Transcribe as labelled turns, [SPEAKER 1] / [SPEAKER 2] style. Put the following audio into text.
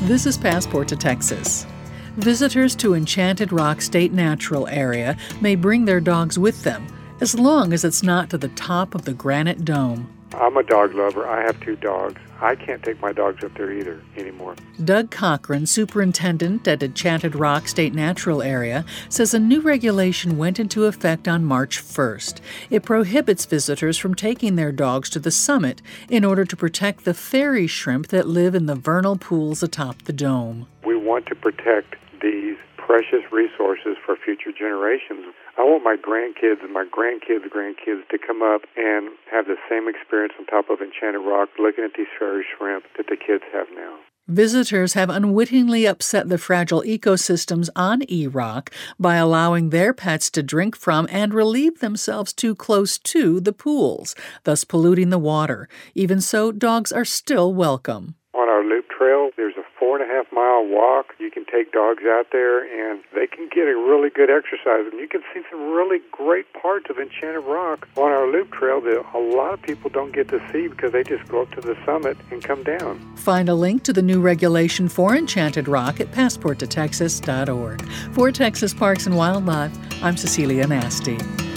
[SPEAKER 1] This is Passport to Texas. Visitors to Enchanted Rock State Natural Area may bring their dogs with them, as long as it's not to the top of the Granite Dome.
[SPEAKER 2] I'm a dog lover. I have 2 dogs. I can't take my dogs up there either anymore.
[SPEAKER 1] Doug Cochran, superintendent at Enchanted Rock State Natural Area, says a new regulation went into effect on March 1st. It prohibits visitors from taking their dogs to the summit in order to protect the fairy shrimp that live in the vernal pools atop the dome.
[SPEAKER 2] We want to protect these precious resources for future generations. I want my grandkids and my grandkids' grandkids to come up and have the same experience on top of Enchanted Rock looking at these fairy shrimp that the kids have now.
[SPEAKER 1] Visitors have unwittingly upset the fragile ecosystems on E-Rock by allowing their pets to drink from and relieve themselves too close to the pools, thus polluting the water. Even so, dogs are still welcome.
[SPEAKER 2] On our loop trail, there's a 4.5-mile walk. You can take dogs out there, and they can get a really good exercise. And you can see some really great parts of Enchanted Rock on our loop trail that a lot of people don't get to see because they just go up to the summit and come down.
[SPEAKER 1] Find a link to the new regulation for Enchanted Rock at passporttotexas.org. For Texas Parks and Wildlife, I'm Cecilia Nasty.